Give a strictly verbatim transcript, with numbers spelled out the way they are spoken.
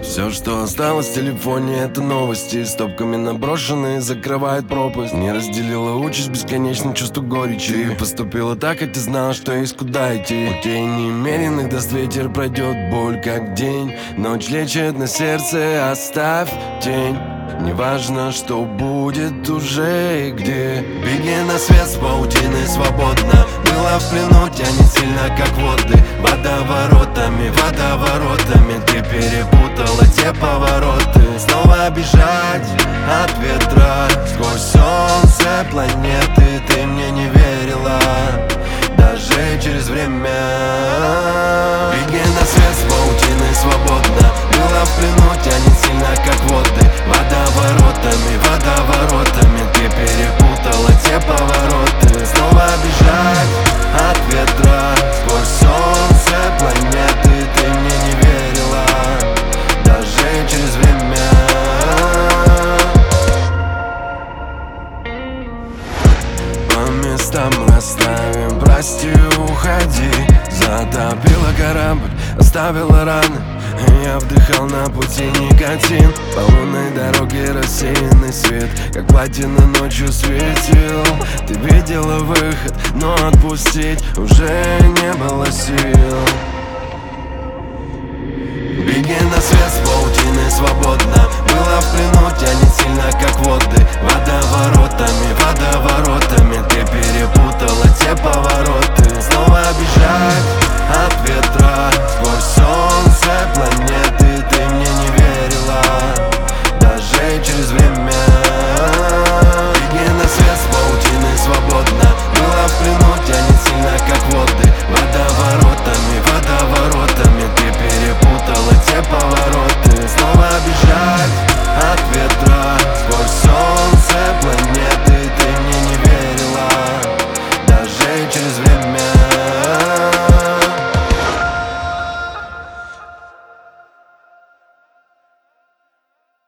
Все, что осталось в телефоне, это новости. Стопками наброшенные закрывает пропасть. Не разделила участь бесконечным чувству горечи. Ты поступила так, хотя знала, что есть куда идти. Путей немеренных даст ветер, пройдет боль как день. Ночь лечит на сердце, оставь тень. Неважно, что будет уже и где. Беги на свет с паутиной свободно. Была в плену, тянет сильно, как воды. Водоворотами, водоворотами. Ты перепутала те повороты. Снова бежать от ветра сквозь солнце планеты. Ты мне не верила, даже через время. Беги на свет с паутиной свободно. Была в плену, тянет сильно, как воды. Водоворотами, водоворотами. Ты перепутала те повороты. Снова бежать от ветра сквозь солнце планеты. Ты мне не верила, даже через время. По местам расставим, прости, уходи. Затопила корабль, оставила раны. Я вдыхал на пути никотин. По лунной дороге рассеянный свет, как платина ночью светил. Ты видела выход, но отпустить уже не было сил. Беги на свет с паутиной свободно. Была в плену, тянет сильно, как воды. Водоворотами, водоворотами. Ты перепутала те повороты. Снова бежать